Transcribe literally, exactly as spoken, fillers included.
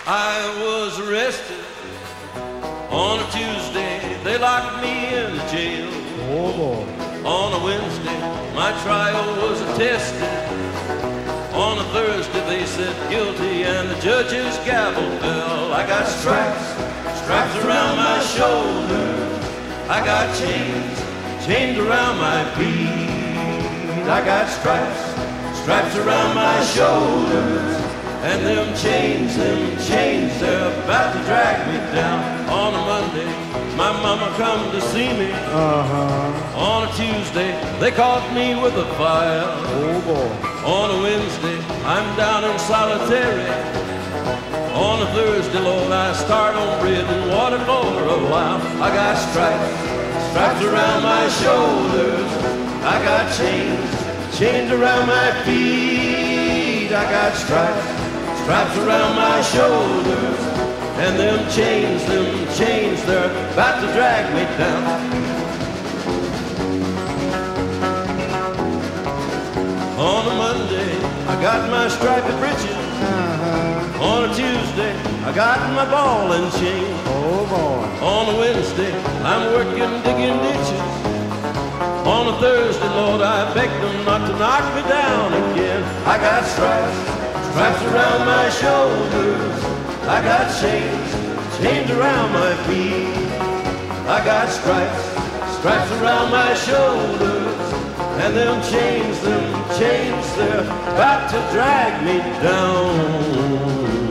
I was arrested on a Tuesday. They locked me in jail. Oh boy. On a Wednesday, my trial was attested. On a Thursday, they said guilty, and the judge's gavel fell. I got stripes, stripes around my shoulders. I got chains, chains around my feet. I got stripes, stripes around my shoulders. And them chains, them chains, they're about to drag me down. On a Monday, my mama come to see me. Uh-huh. On a Tuesday, they caught me with a file. Oh boy. On a Wednesday, I'm down in solitary. On a Thursday, Lord, I start on bread and water for a while. I got stripes, stripes around my shoulders. I got chains, chains around my feet. I got stripes, stripes around my shoulders. And them chains, them chains, they're about to drag me down. On a Monday, I got my striped breeches. Uh-huh. On a Tuesday, I got my ball and chain. Oh boy. On a Wednesday, I'm working digging ditches. On a Thursday, Lord, I beg them not to knock me down again. I got stripes, stripes around my shoulders. I got chains, chains around my feet. I got stripes, stripes around my shoulders. And them chains, them chains, they're about to drag me down.